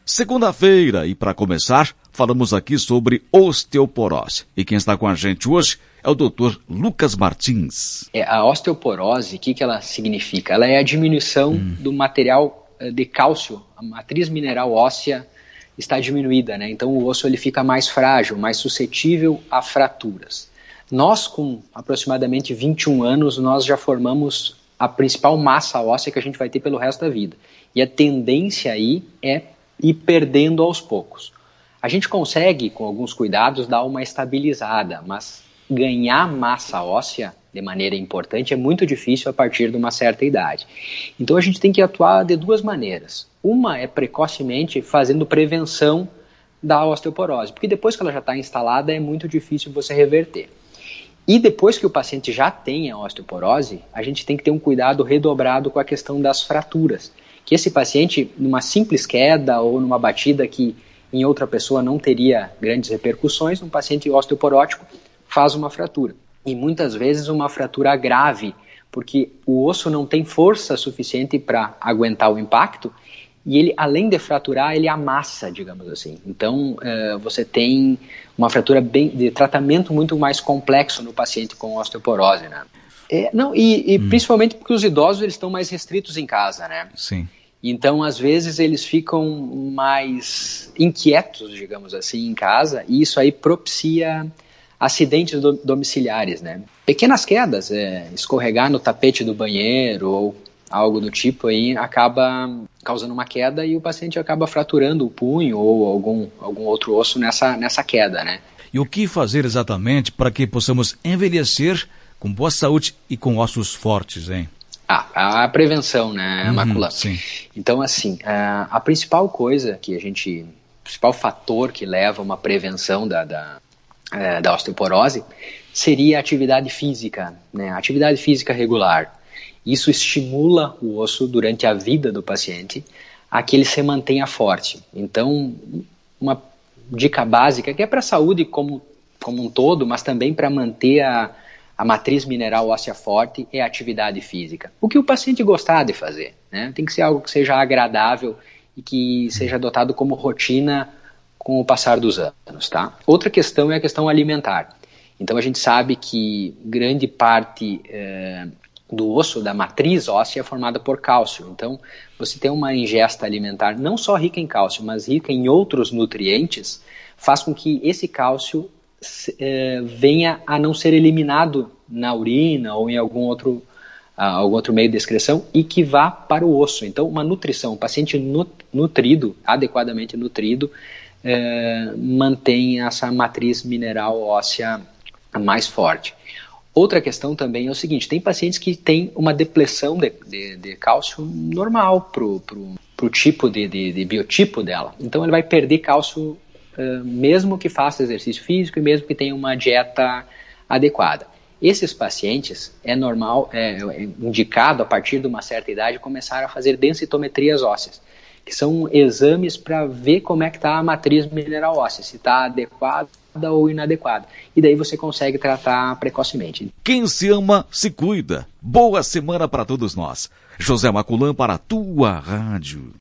Segunda-feira, e para começar, falamos aqui sobre osteoporose. E quem está com a gente hoje é o Dr. Lucas Martins. A osteoporose, o que ela significa? Ela é a diminuição do material de cálcio, a matriz mineral óssea está diminuída, né? Então o osso ele fica mais frágil, mais suscetível a fraturas. Nós, com aproximadamente 21 anos, nós já formamos a principal massa óssea que a gente vai ter pelo resto da vida. E a tendência aí é ir perdendo aos poucos. A gente consegue, com alguns cuidados, dar uma estabilizada, mas ganhar massa óssea de maneira importante é muito difícil a partir de uma certa idade. Então a gente tem que atuar de duas maneiras. Uma é precocemente fazendo prevenção da osteoporose, porque depois que ela já está instalada é muito difícil você reverter. E depois que o paciente já tem a osteoporose, a gente tem que ter um cuidado redobrado com a questão das fraturas. Que esse paciente, numa simples queda ou numa batida que em outra pessoa não teria grandes repercussões, um paciente osteoporótico faz uma fratura. E muitas vezes uma fratura grave, porque o osso não tem força suficiente para aguentar o impacto e ele, além de fraturar, ele amassa, digamos assim. Então, você tem uma fratura de tratamento muito mais complexo no paciente com osteoporose, né? Principalmente porque os idosos eles estão mais restritos em casa, né? Sim. Então, às vezes, eles ficam mais inquietos, digamos assim, em casa, e isso aí propicia acidentes domiciliares, né? Pequenas quedas, escorregar no tapete do banheiro ou algo do tipo aí, acaba causando uma queda e o paciente acaba fraturando o punho ou algum outro osso nessa queda, né? E o que fazer exatamente para que possamos envelhecer com boa saúde e com ossos fortes, hein? A prevenção, né, Macula? Sim. Então, assim, a principal coisa o principal fator que leva a uma prevenção da osteoporose seria a atividade física, né? A atividade física regular. Isso estimula o osso durante a vida do paciente a que ele se mantenha forte. Então, uma dica básica, que é para a saúde como um todo, mas também para manter a matriz mineral óssea forte, é a atividade física. O que o paciente gostar de fazer, né? Tem que ser algo que seja agradável e que seja adotado como rotina com o passar dos anos, tá? Outra questão é a questão alimentar. Então a gente sabe que grande parte do osso, da matriz óssea, é formada por cálcio. Então você tem uma ingesta alimentar não só rica em cálcio, mas rica em outros nutrientes, faz com que esse cálcio venha a não ser eliminado na urina ou em algum outro meio de excreção e que vá para o osso. Então uma nutrição, um paciente nutrido, adequadamente nutrido, mantém essa matriz mineral óssea mais forte. Outra questão também é o seguinte, tem pacientes que têm uma depleção de cálcio normal pro tipo de biotipo dela. Então ele vai perder cálcio mesmo que faça exercício físico e mesmo que tenha uma dieta adequada. Esses pacientes é indicado a partir de uma certa idade começar a fazer densitometrias ósseas, que são exames para ver como é que está a matriz mineral óssea, se está adequada ou inadequada. E daí você consegue tratar precocemente. Quem se ama, se cuida. Boa semana para todos nós. José Maculam para a tua rádio.